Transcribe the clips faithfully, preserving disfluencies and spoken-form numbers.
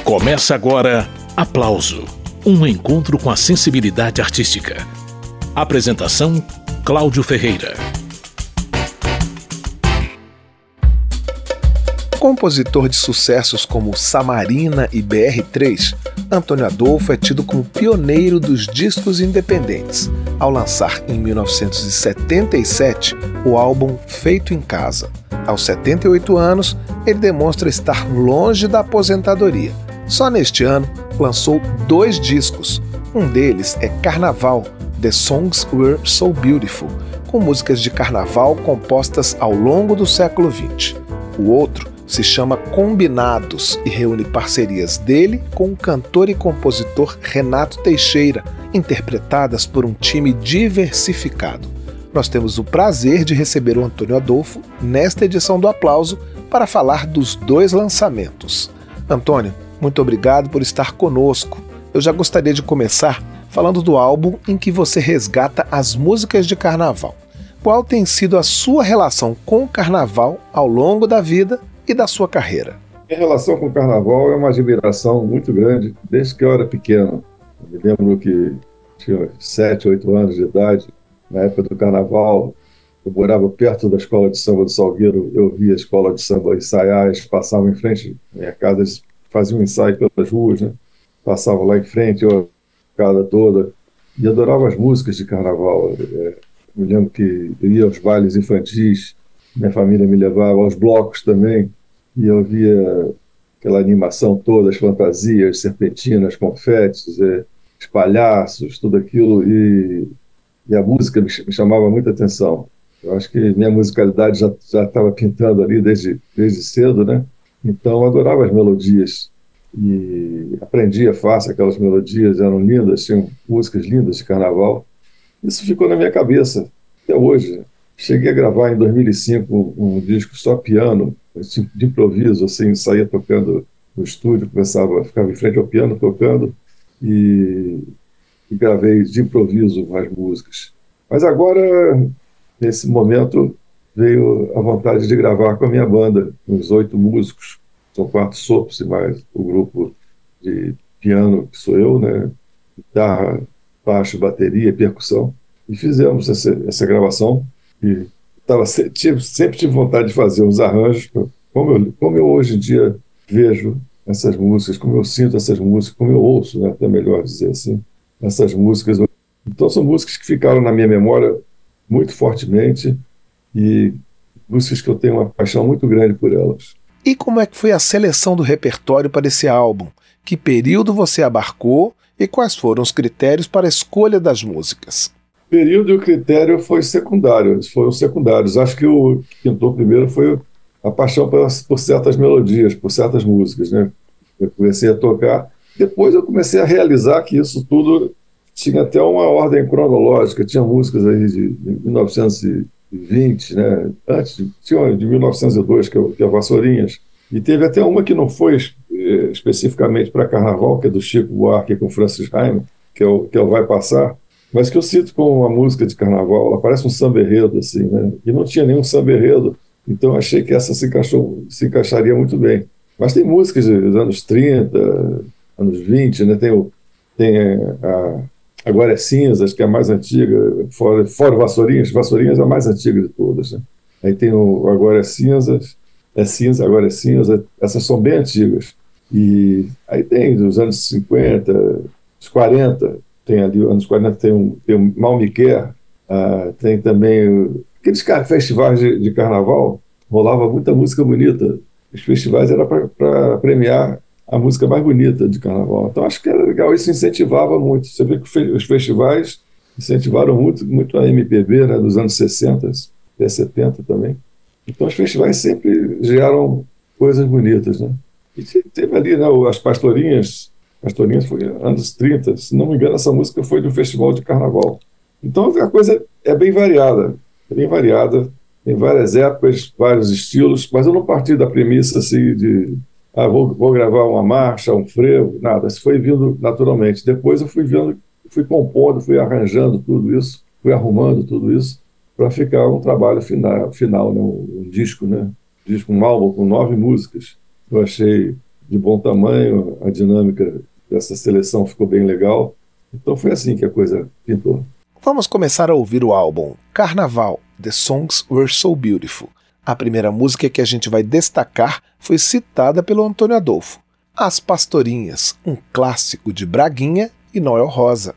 Começa agora Aplauso, um encontro com a sensibilidade artística. Apresentação, Cláudio Ferreira. Compositor de sucessos como Samarina e B R três, Antônio Adolfo é tido como pioneiro dos discos independentes, ao lançar em mil novecentos e setenta e sete o álbum Feito em Casa. Aos setenta e oito anos, ele demonstra estar longe da aposentadoria. Só neste ano, lançou dois discos. Um deles é Carnaval, The Songs Were So Beautiful, com músicas de carnaval compostas ao longo do século vinte. O outro se chama Combinados e reúne parcerias dele com o cantor e compositor Renato Teixeira, interpretadas por um time diversificado. Nós temos o prazer de receber o Antônio Adolfo nesta edição do Aplauso para falar dos dois lançamentos. Antônio, muito obrigado por estar conosco. Eu já gostaria de começar falando do álbum em que você resgata as músicas de carnaval. Qual tem sido a sua relação com o carnaval ao longo da vida e da sua carreira? Minha relação com o carnaval é uma admiração muito grande desde que eu era pequeno. Eu me lembro que tinha sete, oito anos de idade. Na época do carnaval, eu morava perto da escola de samba do Salgueiro, eu via a escola de samba ensaiar, eles passavam em frente à minha casa, eles faziam um ensaio pelas ruas, né? Passavam lá em frente, eu, a casa toda, e adorava as músicas de carnaval. É, me lembro que eu ia aos bailes infantis, minha família me levava aos blocos também, e eu via aquela animação toda, as fantasias, serpentinas, confetes, é, os palhaços, tudo aquilo, e, e a música me, me chamava muita atenção. Eu acho que minha musicalidade já já estava pintando ali desde, desde cedo, né? Então eu adorava as melodias e aprendia fácil aquelas melodias, eram lindas, tinham músicas lindas de carnaval. Isso ficou na minha cabeça até hoje. Cheguei a gravar em dois mil e cinco um, um disco só piano, de improviso, assim, saía tocando no estúdio, começava, ficava em frente ao piano tocando e, e gravei de improviso as músicas. Mas agora, nesse momento, veio a vontade de gravar com a minha banda, uns oito músicos, são quatro sopros e mais o grupo de piano, que sou eu, né? Guitarra, baixo, bateria e percussão. E fizemos essa, essa gravação e tava, tive, sempre tive vontade de fazer uns arranjos, como eu, como eu hoje em dia vejo essas músicas, como eu sinto essas músicas, como eu ouço, né? Até melhor dizer assim, essas músicas. Então são músicas que ficaram na minha memória muito fortemente e músicas que eu tenho uma paixão muito grande por elas. E como é que foi a seleção do repertório para esse álbum? Que período você abarcou e quais foram os critérios para a escolha das músicas? O período e o critério foi secundário, eles foram secundários. Acho que o que pintou primeiro foi a paixão por, por certas melodias, por certas músicas, né? Eu comecei a tocar, depois eu comecei a realizar que isso tudo tinha até uma ordem cronológica, tinha músicas aí de, de mil novecentos e vinte, né? Antes, tinha uma de mil novecentos e dois, que é, que é Vassourinhas, e teve até uma que não foi eh, especificamente para carnaval, que é do Chico Buarque com Francis Raime, que é, o, que é o Vai Passar, mas que eu cito como uma música de carnaval, ela parece um samba-enredo, assim, né? E não tinha nenhum samba-enredo, então eu achei que essa se, encaixou, se encaixaria muito bem. Mas tem músicas dos anos trinta, anos vinte, né? Tem, o, tem a Agora é Cinzas, que é a mais antiga, fora, fora Vassourinhas, Vassourinhas é a mais antiga de todas, né? Aí tem o Agora é Cinzas, é Cinza, Agora é Cinza, essas são bem antigas. E aí tem dos anos cinquenta, os quarenta, tem ali, anos quarenta tem um, tem um Mal Me Quer, uh, tem também uh, aqueles festivais de, de carnaval, rolava muita música bonita. Os festivais eram para premiar a música mais bonita de carnaval. Então acho que era legal, isso incentivava muito. Você vê que os festivais incentivaram muito, muito a M P B, né, dos anos sessenta, até setenta também. Então os festivais sempre geraram coisas bonitas, né? E teve ali, né, as Pastorinhas, Pastorinhas foi anos trinta, se não me engano essa música foi do Festival de Carnaval. Então a coisa é bem variada, é bem variada, tem várias épocas, vários estilos, mas eu não parti da premissa assim de Ah, vou, vou gravar uma marcha, um frevo, nada. Isso foi vindo naturalmente. Depois eu fui vendo, fui compondo, fui arranjando tudo isso, fui arrumando tudo isso para ficar um trabalho final, final, né? um, um disco, né? Um disco, um álbum com nove músicas. Eu achei de bom tamanho, a dinâmica dessa seleção ficou bem legal. Então foi assim que a coisa pintou. Vamos começar a ouvir o álbum Carnaval, The Songs Were So Beautiful. A primeira música que a gente vai destacar foi citada pelo Antônio Adolfo, As Pastorinhas, um clássico de Braguinha e Noel Rosa.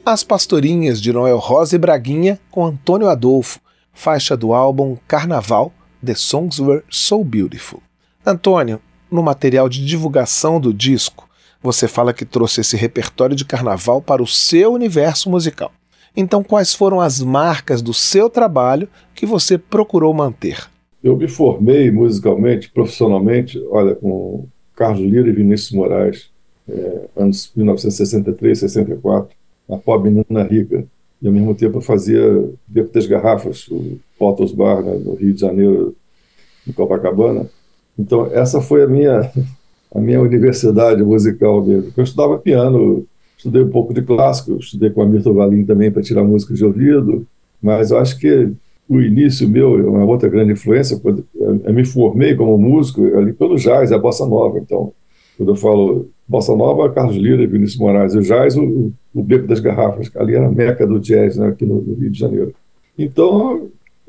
As Pastorinhas, de Noel Rosa e Braguinha, com Antônio Adolfo, faixa do álbum Carnaval, The Songs Were So Beautiful. Antônio, no material de divulgação do disco, você fala que trouxe esse repertório de carnaval para o seu universo musical. Então, quais foram as marcas do seu trabalho que você procurou manter? Eu me formei musicalmente, profissionalmente, olha, com Carlos Lira e Vinícius Moraes, é, anos mil novecentos e sessenta e três, sessenta e quatro, a Pobre Menina Rica. E, ao mesmo tempo, eu fazia Beco das Garrafas, o Potos Bar, né, no Rio de Janeiro, em Copacabana. Então, essa foi a minha, a minha universidade musical mesmo. Eu estudava piano, estudei um pouco de clássico, estudei com a Mirta Valim também para tirar música de ouvido, mas eu acho que o início meu, uma outra grande influência, quando eu me formei como músico ali pelo jazz, a bossa nova. Então, quando eu falo bossa nova, Carlos Lira e Vinícius Moraes, o jazz, o, o Beco das Garrafas, ali era a meca do jazz, né, aqui no, no Rio de Janeiro. Então,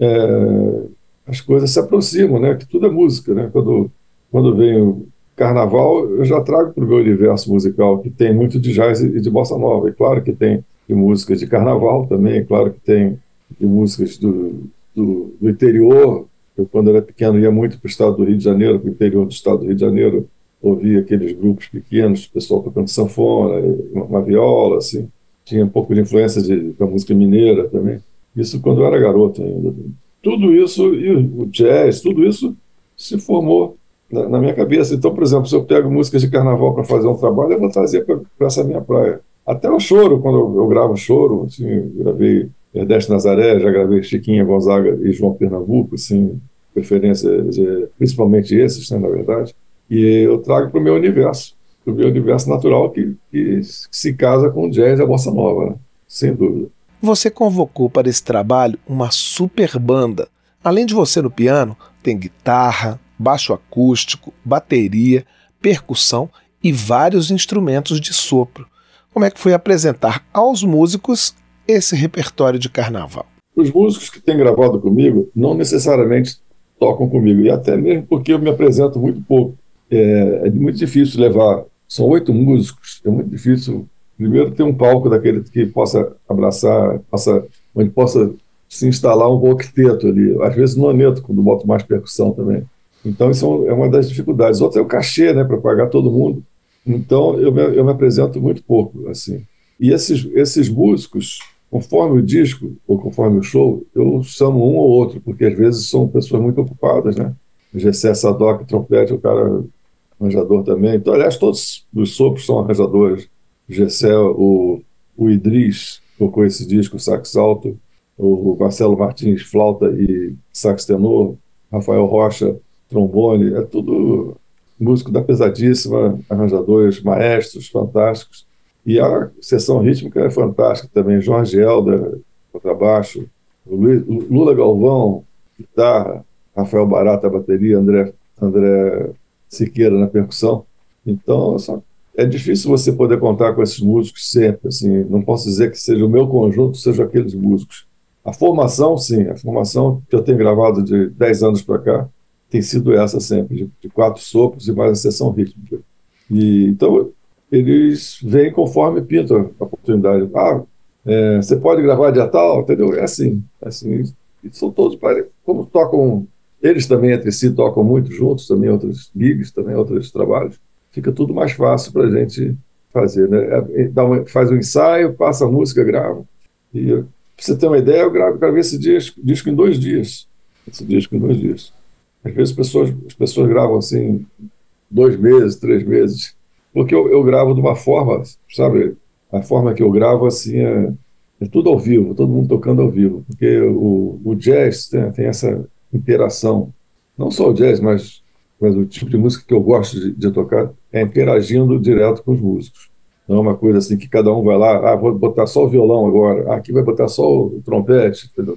é, as coisas se aproximam, né, que tudo é música, né? Quando, quando vem o carnaval, eu já trago para o meu universo musical, que tem muito de jazz e de bossa nova. E claro que tem de músicas de carnaval também, é claro que tem de músicas do, do, do interior. Eu, quando era pequeno, ia muito para o estado do Rio de Janeiro, para o interior do estado do Rio de Janeiro, ouvia aqueles grupos pequenos, o pessoal tocando sanfona, uma, uma viola, assim. Tinha um pouco de influência de, da música mineira também. Isso quando eu era garoto ainda. Tudo isso, e o jazz, tudo isso se formou na, na minha cabeça. Então, por exemplo, se eu pego músicas de carnaval para fazer um trabalho, eu vou trazer para essa minha praia. Até o choro, quando eu, eu gravo choro, assim, eu gravei Erdeste Nazaré, já gravei Chiquinha Gonzaga e João Pernambuco, assim, preferência de, principalmente esses, né, na verdade, e eu trago para o meu universo, para o meu universo natural que, que se casa com o jazz e a bossa nova, né? Sem dúvida. Você convocou para esse trabalho uma super banda. Além de você no piano, tem guitarra, baixo acústico, bateria, percussão e vários instrumentos de sopro. Como é que foi apresentar aos músicos esse repertório de carnaval? Os músicos que têm gravado comigo não necessariamente tocam comigo, e até mesmo porque eu me apresento muito pouco. É, é muito difícil levar, são oito músicos, é muito difícil, primeiro, ter um palco daquele que possa abraçar, possa, onde possa se instalar um octeto ali, às vezes noneto, quando boto mais percussão também. Então isso é uma das dificuldades. Outra é o cachê, né, para pagar todo mundo. Então eu me, eu me apresento muito pouco, assim. E esses, esses músicos, conforme o disco ou conforme o show, eu chamo um ou outro, porque às vezes são pessoas muito ocupadas, né? O Gessé Sadoc, trompete, o cara arranjador também. Então, aliás, todos os sopros são arranjadores. O Gessé, o, o Idris tocou esse disco, sax alto, o Marcelo Martins, flauta e sax tenor, Rafael Rocha, trombone, é tudo músico da pesadíssima, arranjadores, maestros fantásticos. E a sessão rítmica é fantástica também. Jorge Helder, contrabaixo, o Lula Galvão, guitarra, Rafael Barata, bateria, André, André Siqueira na percussão. Então, só, é difícil você poder contar com esses músicos sempre. Assim, não posso dizer que seja o meu conjunto, seja aqueles músicos. A formação, sim, a formação que eu tenho gravado de dez anos para cá tem sido essa sempre, de, de quatro sopros e mais a sessão rítmica. E, então, eles vêm conforme pinta a oportunidade. Ah, é, você pode gravar dia tal, entendeu? É assim. É assim. E são todos, como tocam, eles também entre si tocam muito juntos, também outros gigs, também outros trabalhos, fica tudo mais fácil para a gente fazer, né? É, dá uma, faz um ensaio, passa a música, grava. E para você ter uma ideia, eu gravo, gravei esse disco, disco em dois dias. Esse disco em dois dias. Às vezes as pessoas, as pessoas gravam assim, dois meses, três meses. Porque eu, eu gravo de uma forma, sabe, a forma que eu gravo assim é, é tudo ao vivo, todo mundo tocando ao vivo, porque o, o jazz tem, tem essa interação, não só o jazz, mas, mas o tipo de música que eu gosto de, de tocar é interagindo direto com os músicos. Não é uma coisa assim que cada um vai lá, ah, vou botar só o violão agora, ah, aqui vai botar só o trompete, entendeu?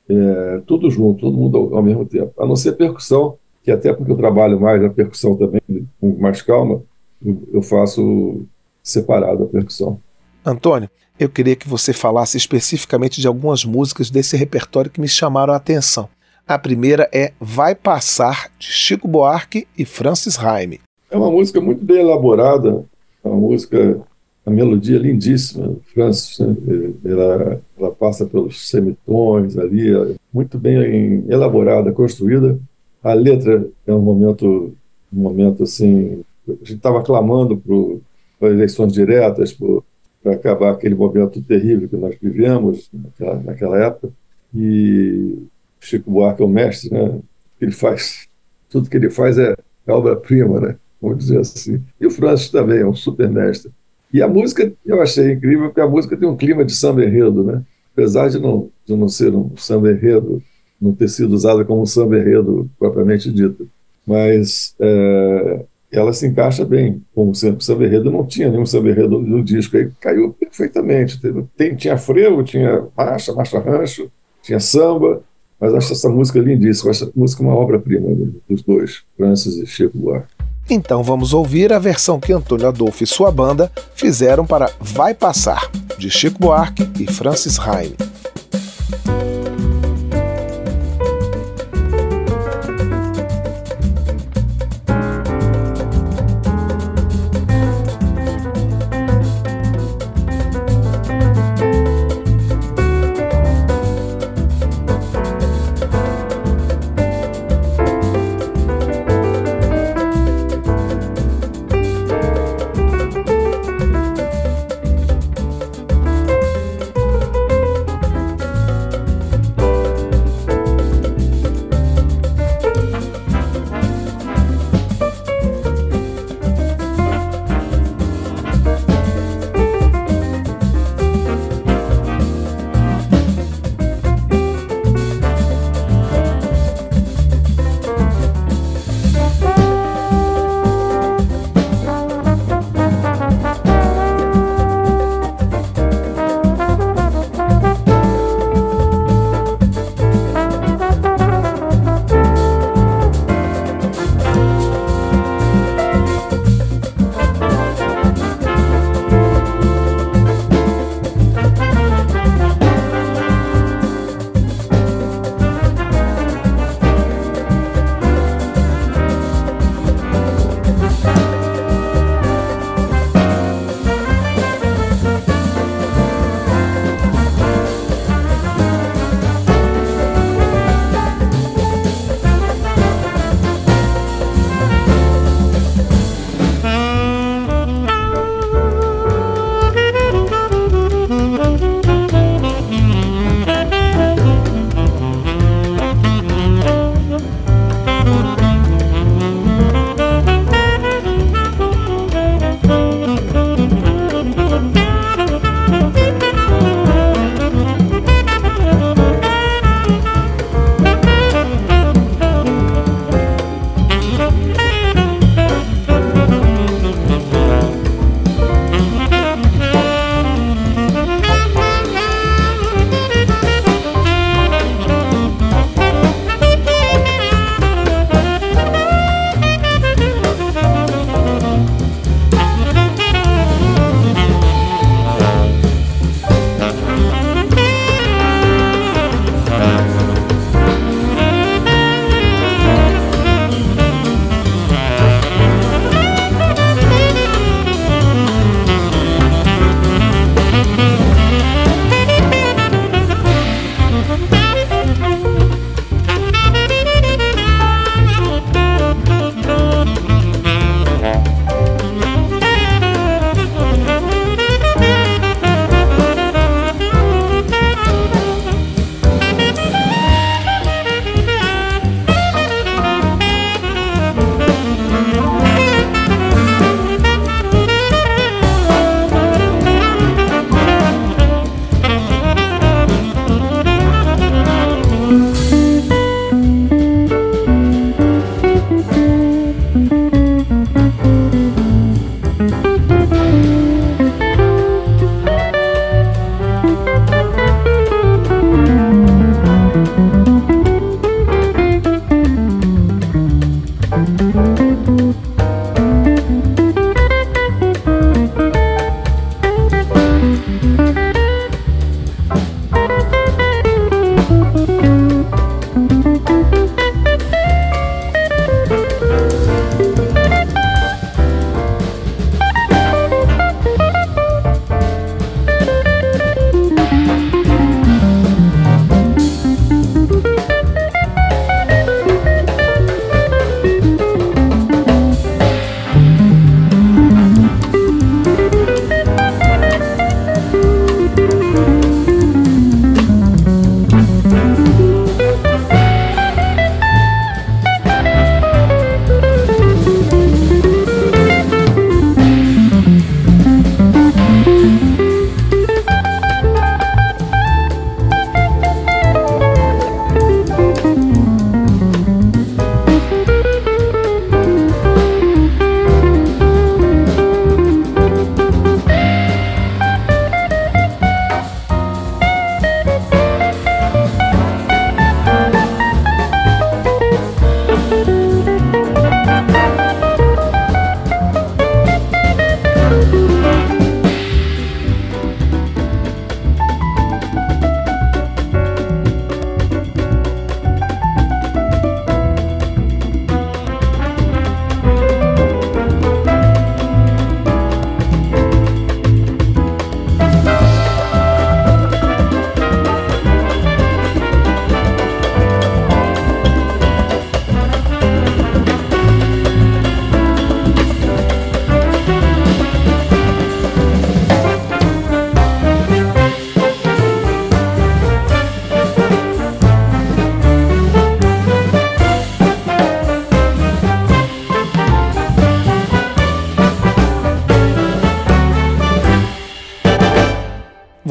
É, tudo junto, todo mundo ao, ao mesmo tempo, a não ser percussão, que até porque eu trabalho mais na percussão também, com mais calma, eu faço separado a percussão. Antônio, eu queria que você falasse especificamente de algumas músicas desse repertório que me chamaram a atenção. A primeira é Vai Passar, de Chico Buarque e Francis Raime. É uma música muito bem elaborada, é uma música a melodia é lindíssima, Francis, né? ela, ela passa pelos semitons ali, é muito bem elaborada, construída. A letra é um momento, um momento assim, a gente estava clamando para eleições diretas, para acabar aquele momento terrível que nós vivemos naquela, naquela época. E Chico Buarque é o mestre, né? Ele faz, tudo que ele faz é, é obra-prima, né? Vamos dizer assim. E o Francis também é um super mestre. E a música eu achei incrível, porque a música tem um clima de samba-enredo, né? Apesar de não, de não ser um samba-enredo, não ter sido usada como um samba-enredo propriamente dito. Mas é, ela se encaixa bem como samba-enredo. Não tinha nenhum samba-enredo no disco, aí caiu perfeitamente. Tem, tinha frevo, tinha marcha, marcha-rancho, tinha samba, mas acho essa música lindíssima. Acho essa música uma obra-prima dos dois, Francis e Chico Buarque. Então vamos ouvir a versão que Antônio Adolfo e sua banda fizeram para Vai Passar, de Chico Buarque e Francis Raime.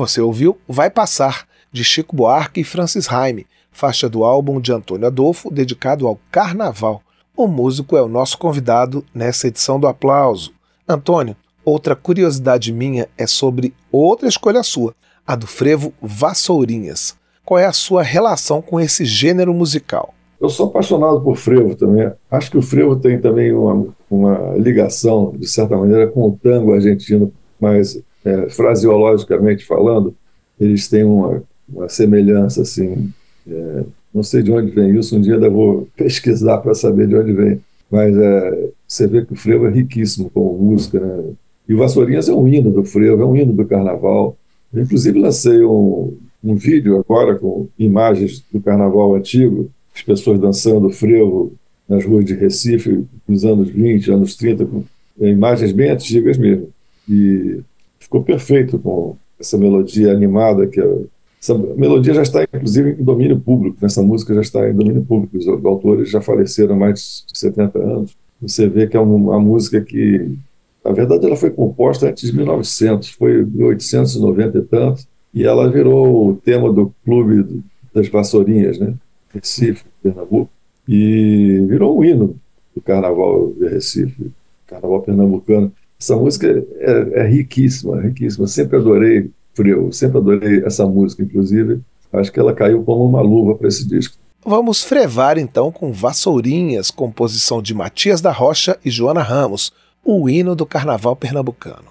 Você ouviu Vai Passar, de Chico Buarque e Francis Haime, faixa do álbum de Antônio Adolfo dedicado ao Carnaval. O músico é o nosso convidado nessa edição do Aplauso. Antônio, outra curiosidade minha é sobre outra escolha sua, a do frevo Vassourinhas. Qual é a sua relação com esse gênero musical? Eu sou apaixonado por frevo também. Acho que o frevo tem também uma, uma ligação, de certa maneira, com o tango argentino, mas é, fraseologicamente falando, eles têm uma, uma semelhança, assim. É, não sei de onde vem isso, um dia ainda vou pesquisar para saber de onde vem. Mas é, você vê que o frevo é riquíssimo como música, né? E o Vassourinhas é um hino do frevo, é um hino do carnaval. Eu, inclusive, lancei um, um vídeo agora com imagens do carnaval antigo, as pessoas dançando frevo nas ruas de Recife, nos anos vinte, anos trinta, com imagens bem antigas mesmo. E ficou perfeito com essa melodia animada. Que é, essa melodia já está, inclusive, em domínio público. Essa música já está em domínio público. Os autores já faleceram há mais de setenta anos. Você vê que é uma, uma música que, na verdade, ela foi composta antes de mil e novecentos, foi em mil oitocentos e noventa e tanto, e ela virou o tema do Clube das Vassourinhas, né? Recife, Pernambuco, e virou um hino do Carnaval de Recife, Carnaval pernambucano. Essa música é, é riquíssima, riquíssima. Sempre adorei frevo, sempre adorei essa música, inclusive. Acho que ela caiu como uma luva para esse disco. Vamos frevar então com Vassourinhas, composição de Matias da Rocha e Joana Ramos, o hino do Carnaval pernambucano.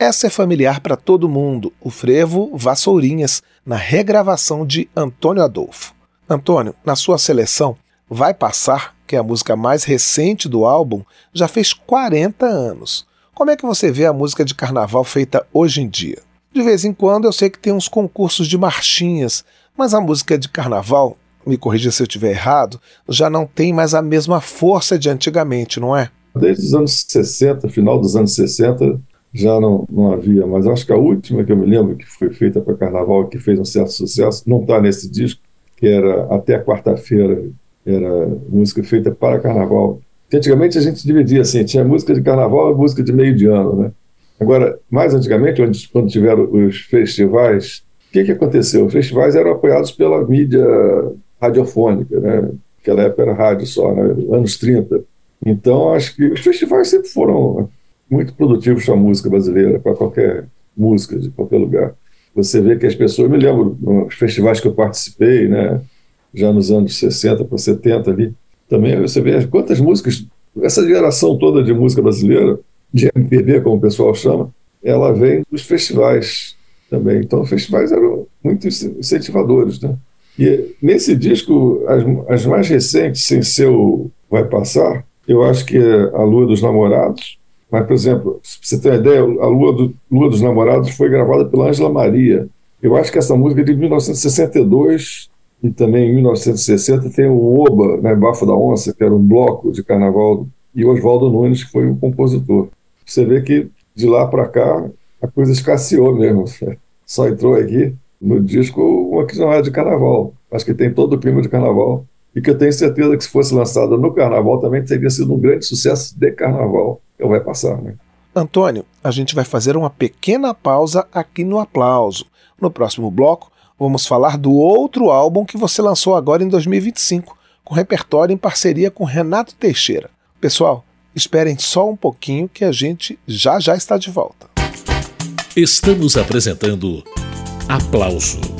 Essa é familiar para todo mundo, o frevo Vassourinhas, na regravação de Antônio Adolfo. Antônio, na sua seleção, Vai Passar, que é a música mais recente do álbum, já fez quarenta anos. Como é que você vê a música de carnaval feita hoje em dia? De vez em quando eu sei que tem uns concursos de marchinhas, mas a música de carnaval, me corrija se eu estiver errado, já não tem mais a mesma força de antigamente, não é? Desde os anos sessenta, final dos anos sessenta, já não, não havia, mas acho que a última que eu me lembro que foi feita para carnaval, que fez um certo sucesso, não está nesse disco, que era Até Quarta-feira, era música feita para carnaval. Porque antigamente a gente dividia assim, tinha música de carnaval e música de meio de ano, né? Agora, mais antigamente, quando tiveram os festivais, o que, que aconteceu? Os festivais eram apoiados pela mídia radiofônica, né? Naquela época era rádio só, né? Anos trinta. Então, acho que os festivais sempre foram muito produtivos para a música brasileira, para qualquer música, de qualquer lugar. Você vê que as pessoas, eu me lembro nos festivais que eu participei, né? Já nos anos sessenta para setenta ali, também você vê quantas músicas, essa geração toda de música brasileira, de M P B, como o pessoal chama, ela vem dos festivais também. Então, os festivais eram muito incentivadores, né? E nesse disco, as, as mais recentes, sem ser o Vai Passar, eu acho que é A Lua dos Namorados. Mas, por exemplo, se você tem uma ideia, A Lua, do, Lua dos Namorados foi gravada pela Ângela Maria. Eu acho que essa música é de mil novecentos e sessenta e dois, e também em mil novecentos e sessenta tem o Oba, né, Bafo da Onça, que era um bloco de carnaval, e Oswaldo Nunes, que foi o compositor. Você vê que de lá para cá a coisa escasseou mesmo. Só entrou aqui no disco uma que não é de carnaval. Acho que tem todo o clima de carnaval. E que eu tenho certeza que se fosse lançada no carnaval também teria sido um grande sucesso de carnaval. Eu Vai Passar, né? Antônio, a gente vai fazer uma pequena pausa aqui no Aplauso. No próximo bloco, vamos falar do outro álbum que você lançou agora em dois mil e vinte e cinco, com repertório em parceria com Renato Teixeira. Pessoal, esperem só um pouquinho que a gente já já está de volta. Estamos apresentando Aplauso.